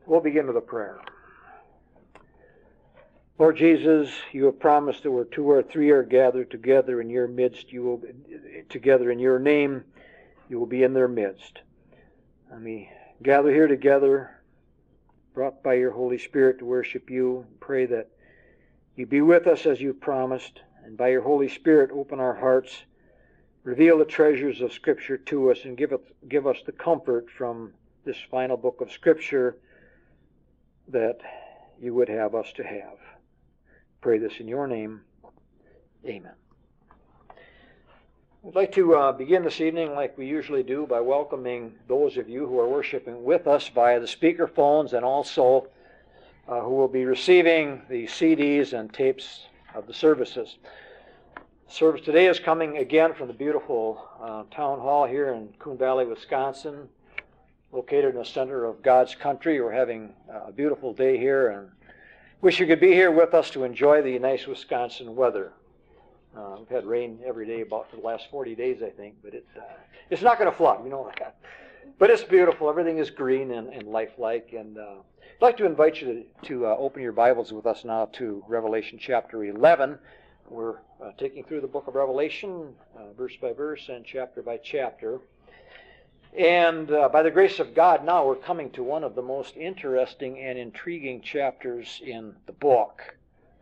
We'll begin with a prayer. Lord Jesus, you have promised that where two or three are gathered together in your midst, you will be together in your name, you will be in their midst. And we gather here together, brought by your Holy Spirit to worship you. Pray that you be with us as you promised, and by your Holy Spirit open our hearts, reveal the treasures of Scripture to us, and give us the comfort from this final book of Scripture that you would have us to have. Pray this in your name. Amen. I'd like to begin this evening like we usually do by welcoming those of you who are worshiping with us via the speakerphones and also who will be receiving the CDs and tapes of the services. The service today is coming again from the beautiful town hall here in Coon Valley, Wisconsin, located in the center of God's country. We're having a beautiful day here and wish you could be here with us to enjoy the nice Wisconsin weather. We've had rain every day about for the last 40 days, I think, but it's not going to flood, we know that. But it's beautiful. Everything is green and lifelike. And I'd like to invite you to open your Bibles with us now to Revelation chapter 11. We're taking through the book of Revelation, verse by verse and chapter by chapter. And by the grace of God, now we're coming to one of the most interesting and intriguing chapters in the book.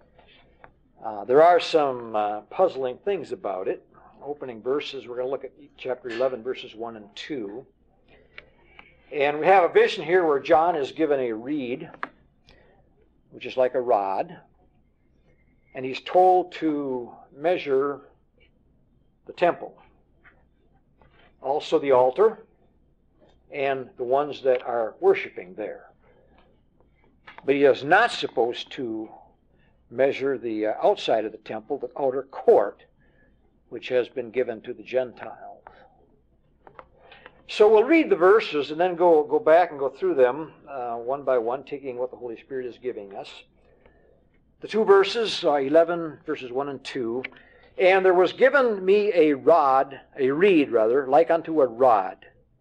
There are some puzzling things about it. Opening verses, we're going to look at chapter 11, verses 1 and 2. And we have a vision here where John is given a reed, which is like a rod. And he's told to measure the temple. Also the altar, and the ones that are worshiping there. But he is not supposed to measure the outside of the temple, the outer court, which has been given to the Gentiles. So we'll read the verses and then go back and go through them one by one, taking what the Holy Spirit is giving us. The two verses, 11 verses 1 and 2. And there was given me a reed, like unto a rod.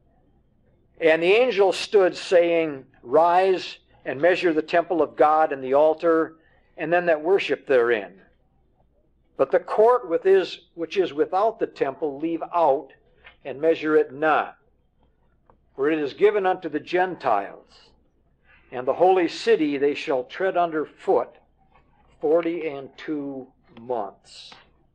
And the angel stood, saying, Rise and measure the temple of God and the altar, and them that worship therein. But the court which is without the temple leave out, and measure it not. For it is given unto the Gentiles, and the holy city they shall tread under foot 42 months.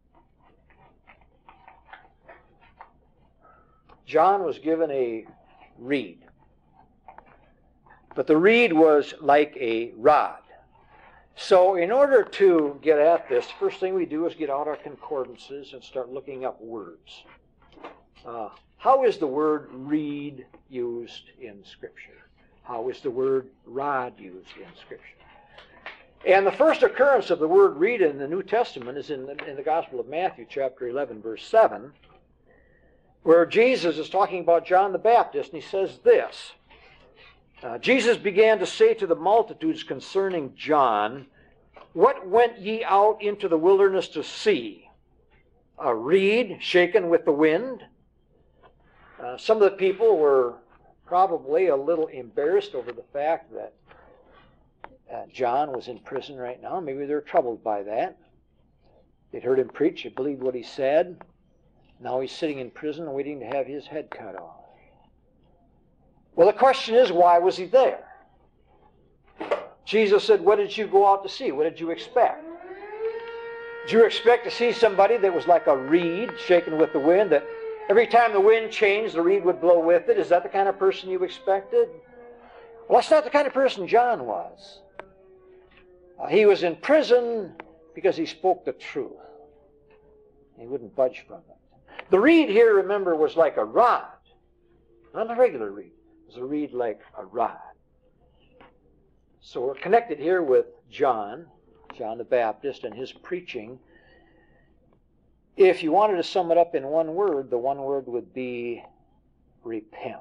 John was given a reed. But the reed was like a rod. So in order to get at this, first thing we do is get out our concordances and start looking up words. How is the word reed used in Scripture? How is the word rod used in Scripture? And the first occurrence of the word reed in the New Testament is in the Gospel of Matthew, chapter 11, verse 7, where Jesus is talking about John the Baptist, and he says this. Jesus began to say to the multitudes concerning John, What went ye out into the wilderness to see? A reed shaken with the wind? Some of the people were probably a little embarrassed over the fact that John was in prison right now. Maybe they were troubled by that. They'd heard him preach, they believed what he said. Now he's sitting in prison waiting to have his head cut off. Well, the question is, why was he there? Jesus said, what did you go out to see? What did you expect? Did you expect to see somebody that was like a reed shaken with the wind, that every time the wind changed, the reed would blow with it? Is that the kind of person you expected? Well, that's not the kind of person John was. He was in prison because he spoke the truth. He wouldn't budge from it. The reed here, remember, was like a rod. Not a regular reed. It was a reed like a rod. So we're connected here with John the Baptist, and his preaching. If you wanted to sum it up in one word, the one word would be repent.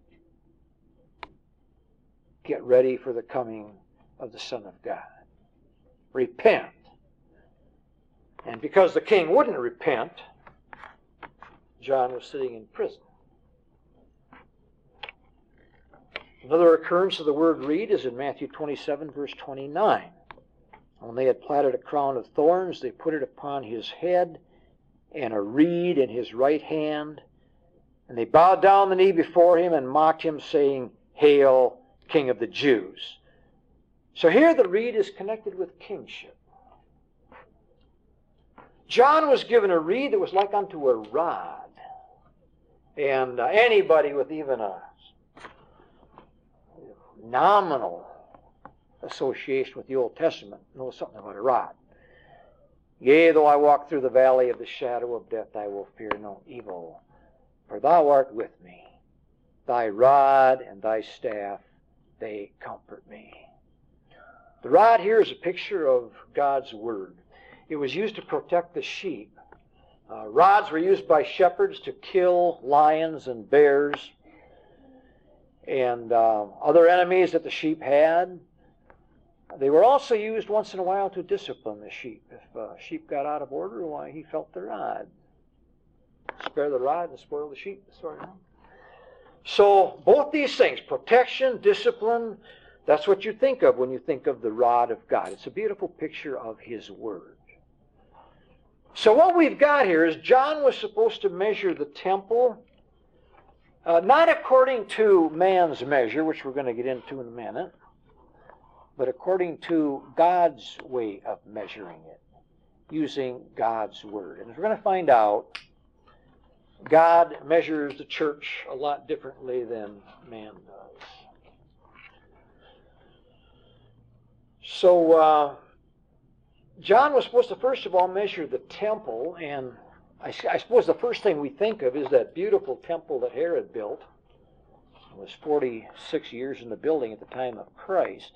Get ready for the coming of the Son of God. Repent. And because the king wouldn't repent, John was sitting in prison. Another occurrence of the word reed is in Matthew 27, verse 29. When they had platted a crown of thorns, they put it upon his head, and a reed in his right hand. And they bowed down the knee before him and mocked him, saying, Hail, King of the Jews. So here the reed is connected with kingship. John was given a reed that was like unto a rod. And anybody with even a nominal association with the Old Testament knows something about a rod. Yea, though I walk through the valley of the shadow of death, I will fear no evil, for thou art with me. Thy rod and thy staff, they comfort me. The rod here is a picture of God's Word. It was used to protect the sheep. Rods were used by shepherds to kill lions and bears and other enemies that the sheep had. They were also used once in a while to discipline the sheep. If a sheep got out of order, why, he felt the rod. Spare the rod and spoil the sheep. So both these things, protection, discipline, that's what you think of when you think of the rod of God. It's a beautiful picture of His Word. So what we've got here is John was supposed to measure the temple, not according to man's measure, which we're going to get into in a minute, but according to God's way of measuring it, using God's Word. And as we're going to find out, God measures the church a lot differently than man does. So John was supposed to first of all measure the temple, and I suppose the first thing we think of is that beautiful temple that Herod built. It was 46 years in the building at the time of Christ.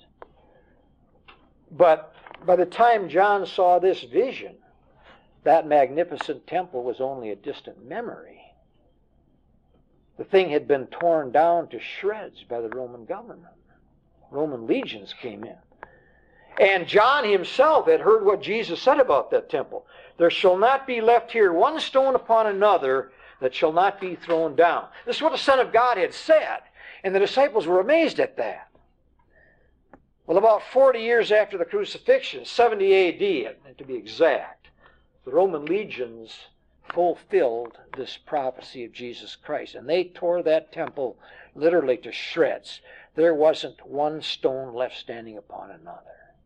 But by the time John saw this vision, that magnificent temple was only a distant memory. The thing had been torn down to shreds by the Roman government. Roman legions came in. And John himself had heard what Jesus said about that temple. There shall not be left here one stone upon another that shall not be thrown down. This is what the Son of God had said. And the disciples were amazed at that. Well, about 40 years after the crucifixion, 70 A.D. to be exact, the Roman legions fulfilled this prophecy of Jesus Christ. And they tore that temple literally to shreds. There wasn't one stone left standing upon another.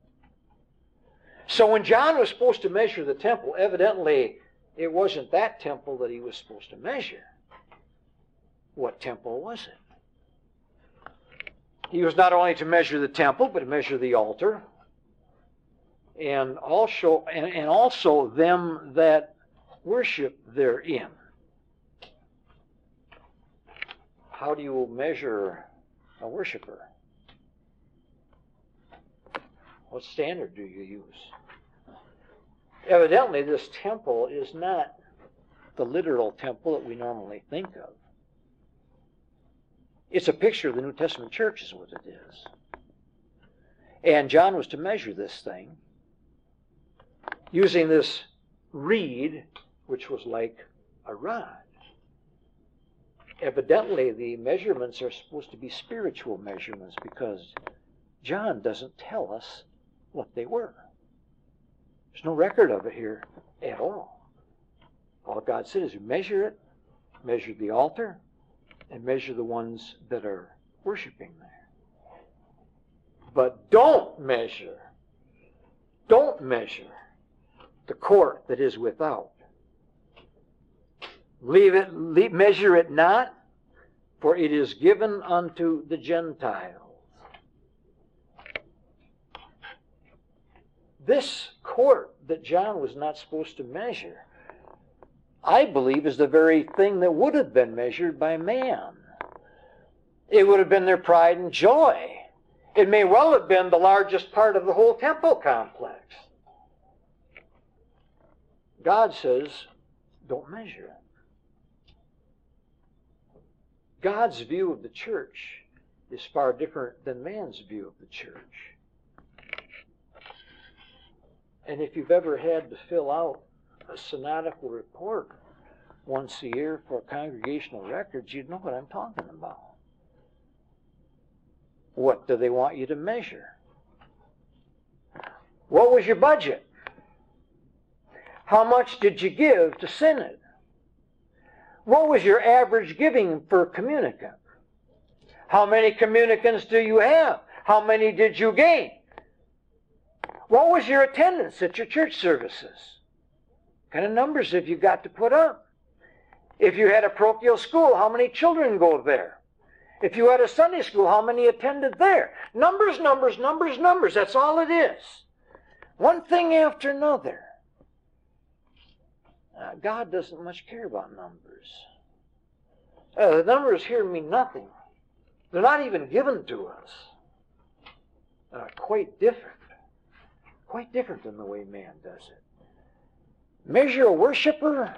So when John was supposed to measure the temple, evidently it wasn't that temple that he was supposed to measure. What temple was it? He was not only to measure the temple, but to measure the altar, and also them that worship therein. How do you measure a worshiper? What standard do you use? Evidently, this temple is not the literal temple that we normally think of. It's a picture of the New Testament church is what it is. And John was to measure this thing using this reed, which was like a rod. Evidently, the measurements are supposed to be spiritual measurements because John doesn't tell us what they were. There's no record of it here at all. All God said is measure it, measure the altar, and measure the ones that are worshiping there. But don't measure the court that is without. Measure it not, for it is given unto the Gentiles. This court that John was not supposed to measure, I believe, is the very thing that would have been measured by man. It would have been their pride and joy. It may well have been the largest part of the whole temple complex. God says, don't measure it. God's view of the church is far different than man's view of the church. And if you've ever had to fill out a synodical report once a year for congregational records, you'd know what I'm talking about. What do they want you to measure? What was your budget? How much did you give to Synod? What was your average giving per communicant? How many communicants do you have? How many did you gain? What was your attendance at your church services? What kind of numbers have you got to put up? If you had a parochial school, how many children go there? If you had a Sunday school, how many attended there? Numbers, numbers, numbers, numbers. That's all it is. One thing after another. God doesn't much care about numbers. The numbers here mean nothing. They're not even given to us. Quite different. Quite different than the way man does it. Measure a worshiper,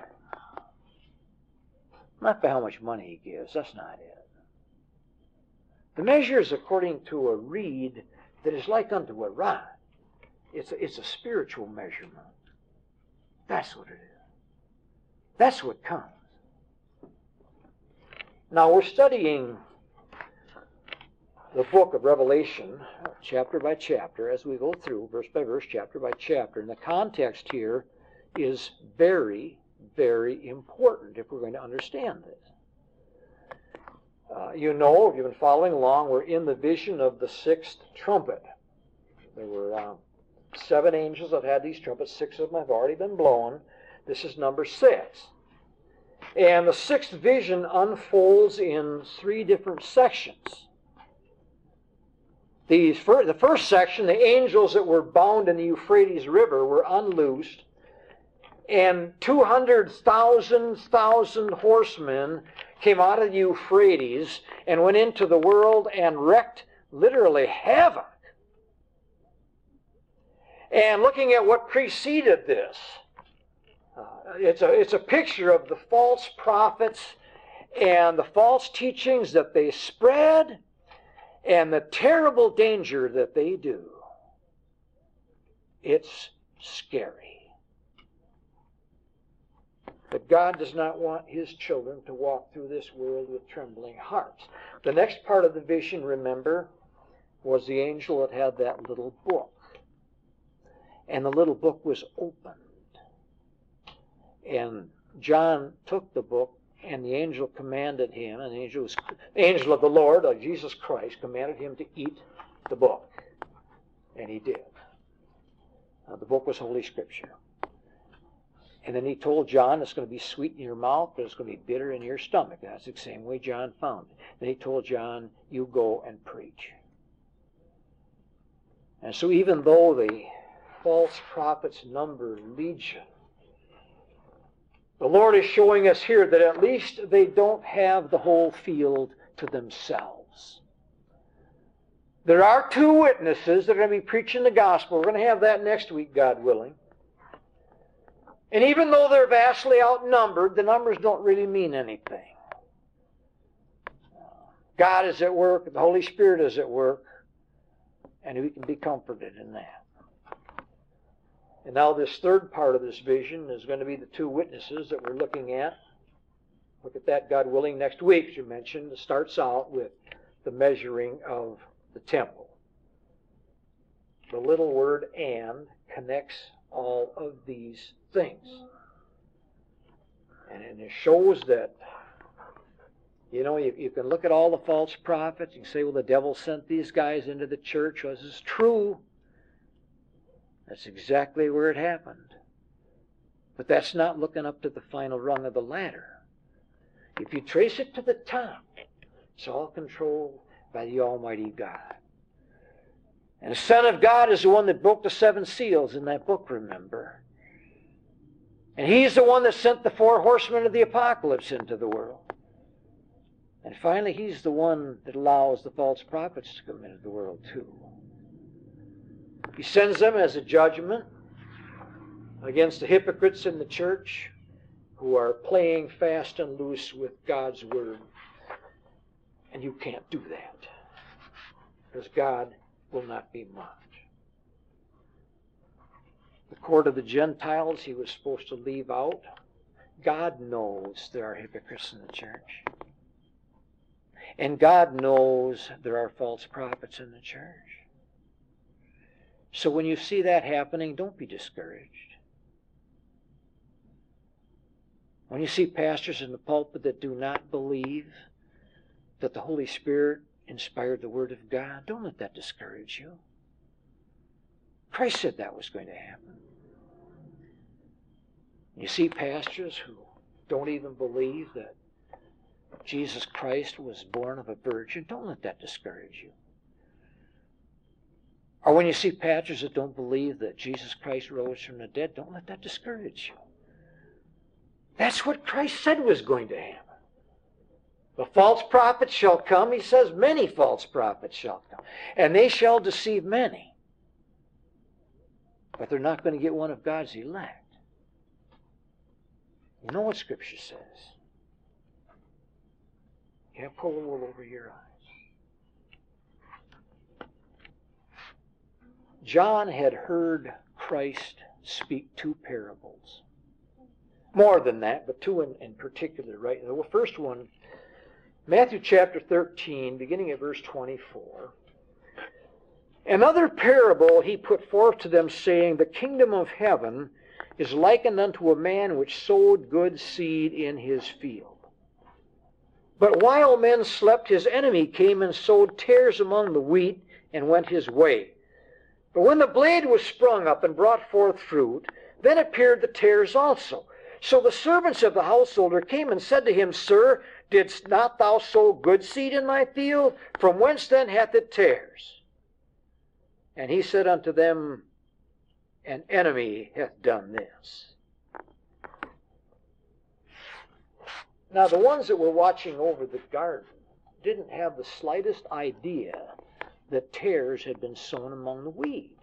not by how much money he gives. That's not it. The measure is according to a reed that is like unto a rod. It's a spiritual measurement. That's what it is. That's what counts. Now we're studying the book of Revelation, chapter by chapter, as we go through, verse by verse, chapter by chapter. And the context here is very, very important if we're going to understand this. You know, if you've been following along, we're in the vision of the sixth trumpet. There were 7 angels that had these trumpets. 6 of them have already been blown. This is number 6. And the sixth vision unfolds in 3 different sections. The first section, the angels that were bound in the Euphrates River were unloosed, and 200,000 horsemen came out of the Euphrates and went into the world and wreaked literally havoc. And looking at what preceded this, it's a picture of the false prophets and the false teachings that they spread and the terrible danger that they do. It's scary. But God does not want His children to walk through this world with trembling hearts. The next part of the vision, remember, was the angel that had that little book. And the little book was opened. And John took the book, and the angel commanded him, and the angel of the Lord, Jesus Christ, commanded him to eat the book. And he did. The book was Holy Scripture. And then he told John, it's going to be sweet in your mouth, but it's going to be bitter in your stomach. That's the same way John found it. Then he told John, you go and preach. And so even though the false prophets number legion, the Lord is showing us here that at least they don't have the whole field to themselves. There are 2 witnesses that are going to be preaching the gospel. We're going to have that next week, God willing. And even though they're vastly outnumbered, the numbers don't really mean anything. God is at work, the Holy Spirit is at work, and we can be comforted in that. And now this third part of this vision is going to be the 2 witnesses that we're looking at. Look at that, God willing, next week, as you mentioned. It starts out with the measuring of the temple. The little word "and" connects all of these things. And it shows that, you can look at all the false prophets. You can say, well, the devil sent these guys into the church. Well, this is true. That's exactly where it happened. But that's not looking up to the final rung of the ladder. If you trace it to the top, it's all controlled by the Almighty God. And the Son of God is the one that broke the 7 seals in that book, remember. And He's the one that sent the 4 horsemen of the apocalypse into the world. And finally, He's the one that allows the false prophets to come into the world too. He sends them as a judgment against the hypocrites in the church who are playing fast and loose with God's Word. And you can't do that, because God will not be mocked. The court of the Gentiles He was supposed to leave out. God knows there are hypocrites in the church. And God knows there are false prophets in the church. So when you see that happening, don't be discouraged. When you see pastors in the pulpit that do not believe that the Holy Spirit inspired the Word of God, don't let that discourage you. Christ said that was going to happen. You see pastors who don't even believe that Jesus Christ was born of a virgin, don't let that discourage you. Or when you see pastors that don't believe that Jesus Christ rose from the dead, don't let that discourage you. That's what Christ said was going to happen. The false prophets shall come. He says many false prophets shall come. And they shall deceive many. But they're not going to get one of God's elect. You know what Scripture says. You can't pull the wool over your eyes. John had heard Christ speak 2 parables. More than that, but 2 in particular. Right? The first one, Matthew chapter 13, beginning at verse 24. Another parable he put forth to them, saying, The kingdom of heaven is likened unto a man which sowed good seed in his field. But while men slept, his enemy came and sowed tares among the wheat, and went his way. But when the blade was sprung up and brought forth fruit, then appeared the tares also. So the servants of the householder came and said to him, Sir, didst not thou sow good seed in thy field? From whence then hath it tares? And he said unto them, An enemy hath done this. Now the ones that were watching over the garden didn't have the slightest idea that tares had been sown among the weed.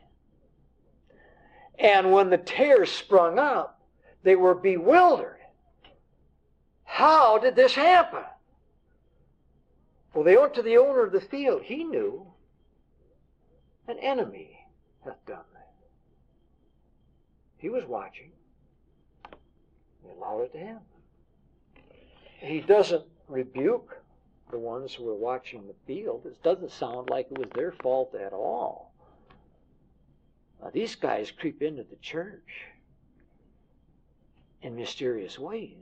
And when the tares sprung up, they were bewildered. How did this happen? Well, they went to the owner of the field. He knew. An enemy hath done that. He was watching. He allowed it to happen. He doesn't rebuke the ones who were watching the field. It doesn't sound like it was their fault at all. Now, these guys creep into the church in mysterious ways.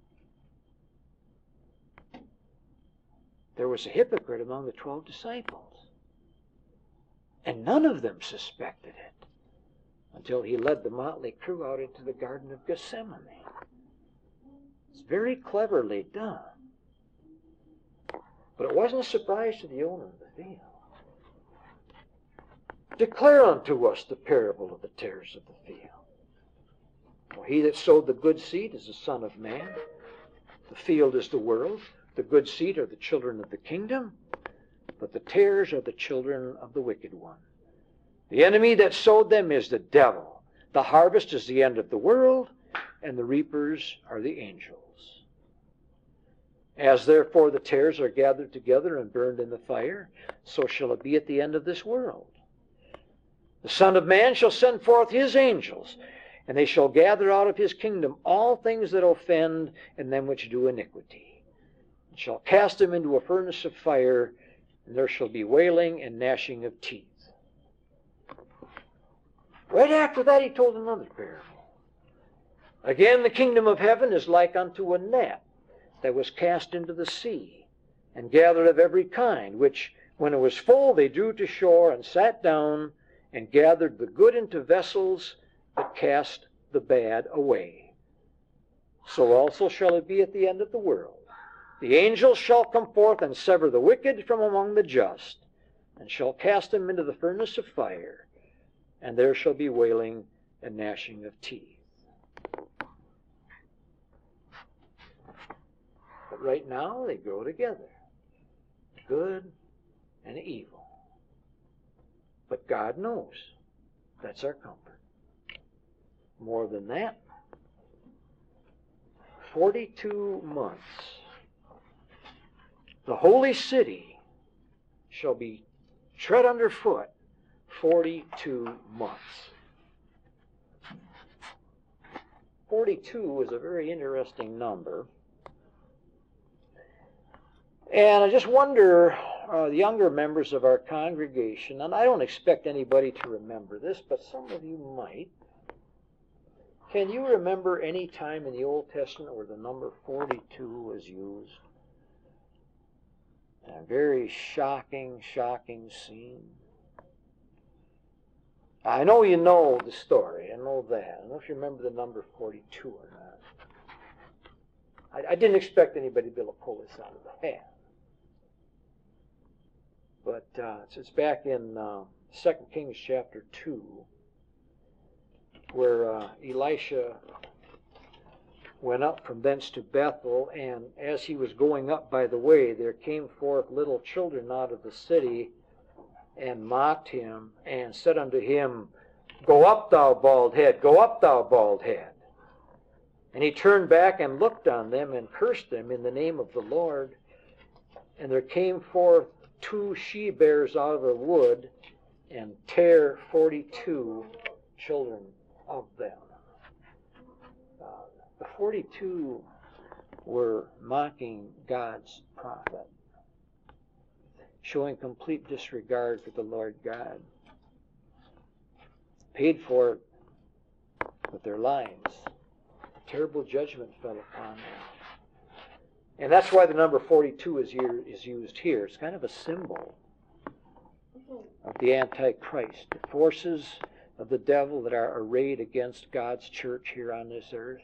There was a hypocrite among the 12 disciples, and none of them suspected it until he led the motley crew out into the Garden of Gethsemane. It's very cleverly done. But it wasn't a surprise to the owner of the field. Declare unto us the parable of the tares of the field. Well, he that sowed the good seed is the Son of Man. The field is the world. The good seed are the children of the kingdom. But the tares are the children of the wicked one. The enemy that sowed them is the devil. The harvest is the end of the world, and the reapers are the angels. As therefore the tares are gathered together and burned in the fire, so shall it be at the end of this world. The Son of Man shall send forth his angels, and they shall gather out of his kingdom all things that offend and them which do iniquity, and shall cast them into a furnace of fire, and there shall be wailing and gnashing of teeth. Right after that he told another parable. Again, the kingdom of heaven is like unto a net that was cast into the sea, and gathered of every kind, which, when it was full, they drew to shore, and sat down, and gathered the good into vessels, but cast the bad away. So also shall it be at the end of the world. The angels shall come forth, and sever the wicked from among the just, and shall cast them into the furnace of fire, and there shall be wailing and gnashing of teeth. But right now they grow together, good and evil. But God knows. That's our comfort. More than that, 42 months, the holy city shall be tread underfoot 42 months. 42 is a very interesting number. And I just wonder, the younger members of our congregation, and I don't expect anybody to remember this, but some of you might. Can you remember any time in the Old Testament where the number 42 was used? A very shocking scene. I know you know the story. I know that. I don't know if you remember the number 42 or not. I didn't expect anybody to be able to pull this out of the hat. But it's back in 2 Kings chapter 2, where Elisha went up from thence to Bethel, and as he was going up by the way, there came forth little children out of the city, and mocked him, and said unto him, Go up, thou bald head, go up, thou bald head. And he turned back and looked on them, and cursed them in the name of the Lord. And there came forth 2 she-bears out of the wood, and tare 42 children of them. The 42 were mocking God's prophet, showing complete disregard for the Lord God. Paid for it with their lives. Terrible judgment fell upon them. And that's why the number 42 is used here. It's kind of a symbol of the Antichrist, the forces of the devil that are arrayed against God's church here on this earth.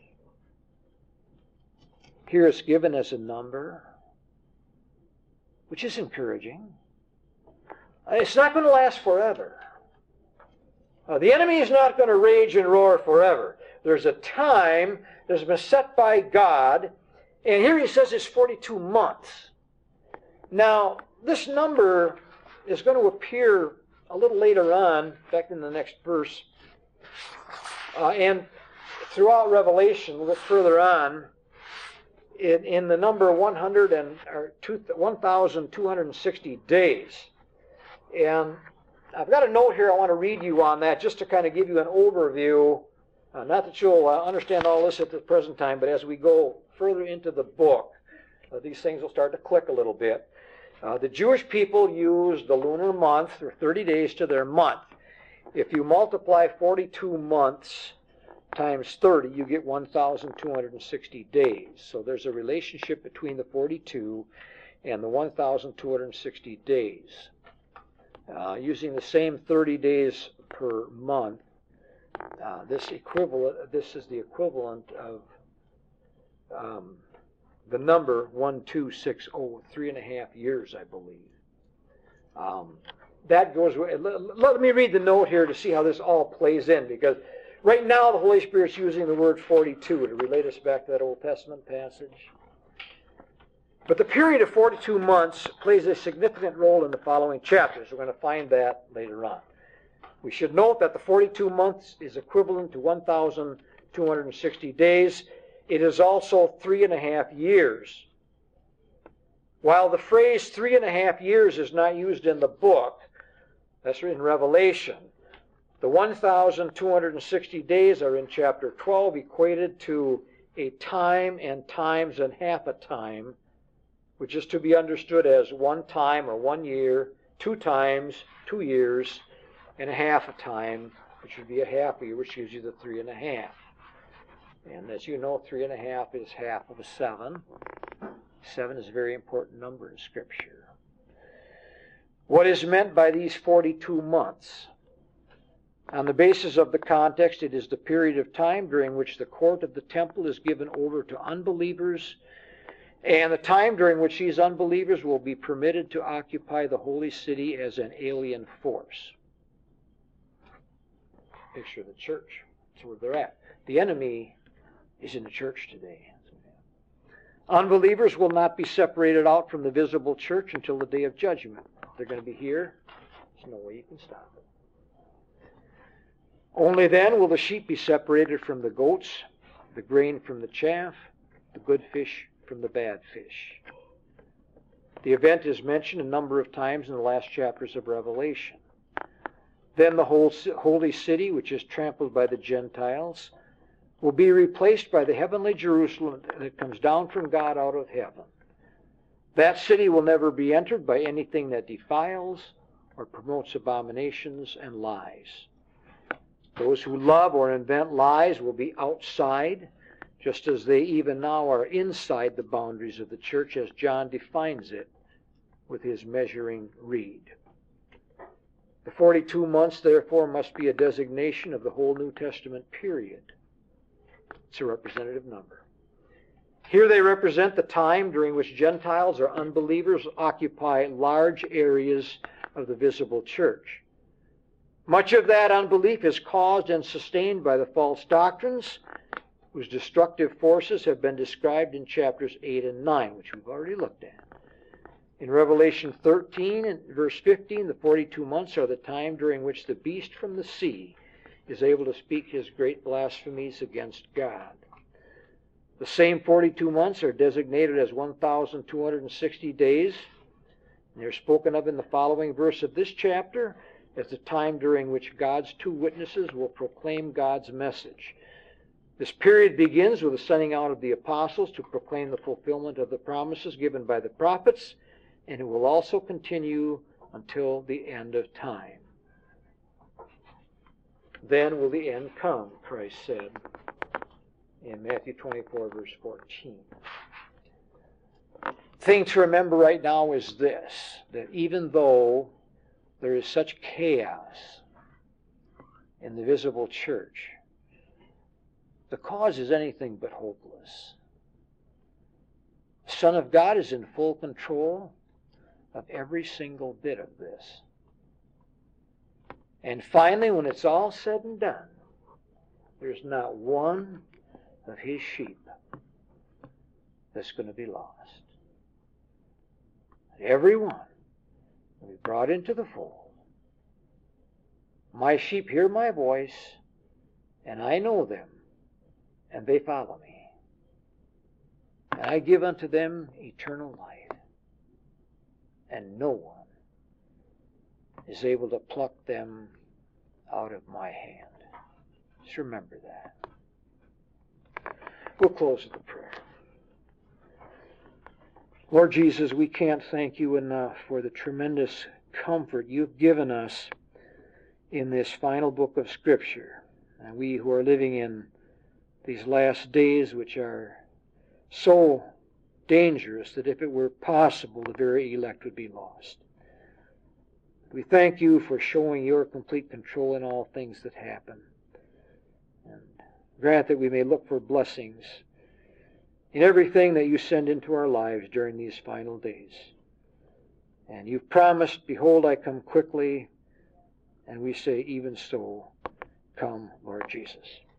Here it's given as a number, which is encouraging. It's not going to last forever. The enemy is not going to rage and roar forever. There's a time that's been set by God, and here he says it's 42 months. Now, this number is going to appear a little later on, in fact in the next verse, and throughout Revelation, a little further on, in the number 1,260 days. And I've got a note here I want to read you on that, just to kind of give you an overview. Not that you'll understand all this at the present time, but as we go further into the book, these things will start to click a little bit. The Jewish people used the lunar month, or 30 days, to their month. If you multiply 42 months times 30, you get 1,260 days. So there's a relationship between the 42 and the 1,260 days. Using the same 30 days per month, this is the equivalent of the number 1260, 3.5 years, I believe. That goes. Let me read the note here to see how this all plays in, because right now the Holy Spirit's using the word 42 to relate us back to that Old Testament passage. But the period of 42 months plays a significant role in the following chapters. We're going to find that later on. We should note that the 42 months is equivalent to 1,260 days. It is also 3.5 years. While the phrase 3.5 years is not used in the book, that's in Revelation, the 1,260 days are in chapter 12, equated to a time and times and half a time, which is to be understood as 1 time or 1 year, 2 times, 2 years, and a half a time, which would be a half a year, which gives you the 3.5. And as you know, 3.5 is half of a 7. 7 is a very important number in Scripture. What is meant by these 42 months? On the basis of the context, it is the period of time during which the court of the temple is given over to unbelievers, and the time during which these unbelievers will be permitted to occupy the holy city as an alien force. Picture the church. That's where they're at. The enemy is in the church today. Unbelievers will not be separated out from the visible church until the day of judgment. They're going to be here. There's no way you can stop it. Only then will the sheep be separated from the goats, the grain from the chaff, the good fish from the bad fish. The event is mentioned a number of times in the last chapters of Revelation. Then the whole holy city, which is trampled by the Gentiles, will be replaced by the heavenly Jerusalem that comes down from God out of heaven. That city will never be entered by anything that defiles or promotes abominations and lies. Those who love or invent lies will be outside, just as they even now are inside the boundaries of the church, as John defines it with his measuring reed. The 42 months, therefore, must be a designation of the whole New Testament period. It's a representative number. Here they represent the time during which Gentiles or unbelievers occupy large areas of the visible church. Much of that unbelief is caused and sustained by the false doctrines whose destructive forces have been described in chapters 8 and 9, which we've already looked at. In Revelation 13 and verse 15, the 42 months are the time during which the beast from the sea is able to speak his great blasphemies against God. The same 42 months are designated as 1,260 days. And they're spoken of in the following verse of this chapter as the time during which God's two witnesses will proclaim God's message. This period begins with the sending out of the apostles to proclaim the fulfillment of the promises given by the prophets, and it will also continue until the end of time. Then will the end come, Christ said in Matthew 24, verse 14. The thing to remember right now is this, that even though there is such chaos in the visible church, the cause is anything but hopeless. The Son of God is in full control of every single bit of this. And finally, when it's all said and done, there's not one of his sheep that's going to be lost. Every one will be brought into the fold. My sheep hear my voice, and I know them, and they follow me. And I give unto them eternal life, and no one is able to pluck them out of my hand. Just remember that. We'll close with a prayer. Lord Jesus, we can't thank you enough for the tremendous comfort you've given us in this final book of Scripture. And we who are living in these last days, which are so dangerous that if it were possible, the very elect would be lost. We thank you for showing your complete control in all things that happen. And grant that we may look for blessings in everything that you send into our lives during these final days. And you've promised, behold, I come quickly, and we say, even so, come, Lord Jesus.